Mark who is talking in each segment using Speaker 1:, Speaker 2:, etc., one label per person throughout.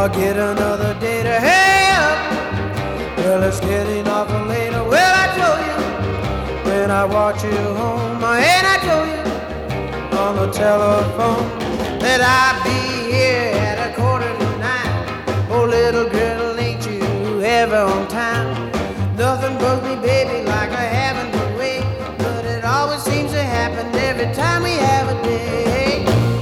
Speaker 1: I'll get another day to hey up. Well, it's getting awful later. Well, I told you when I watch you home, and I told you on the telephone that I'd be here at 8:45. Oh, little girl, ain't you ever on time? Nothing bugs me, baby, like I having to wait, but it always seems to happen every time we have a day.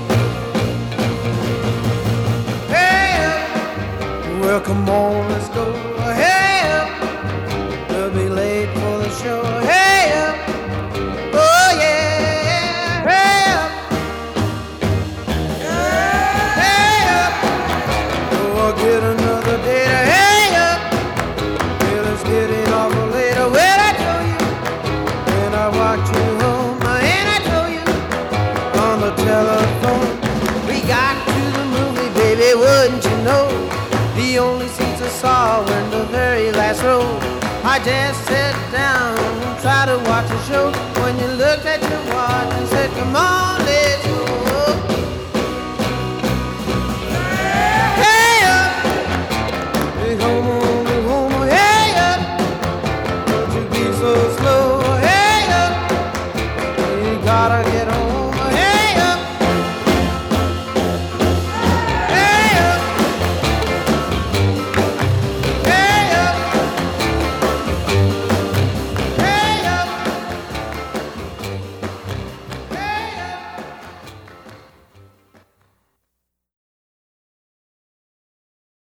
Speaker 1: Hey up, well, come on, let's go. Hey up, we'll be late for the show. Hey up, oh yeah, hey up, hey up, oh, I'll get another day to hey up. Well, it's getting awful later. Well, I told you when I watch you home, and I told you on the telephone. We got to the movie, baby, wouldn't you know? The only seats I saw were in the very last row. I just sat down and tried to watch the show when you looked at your watch and said, come on,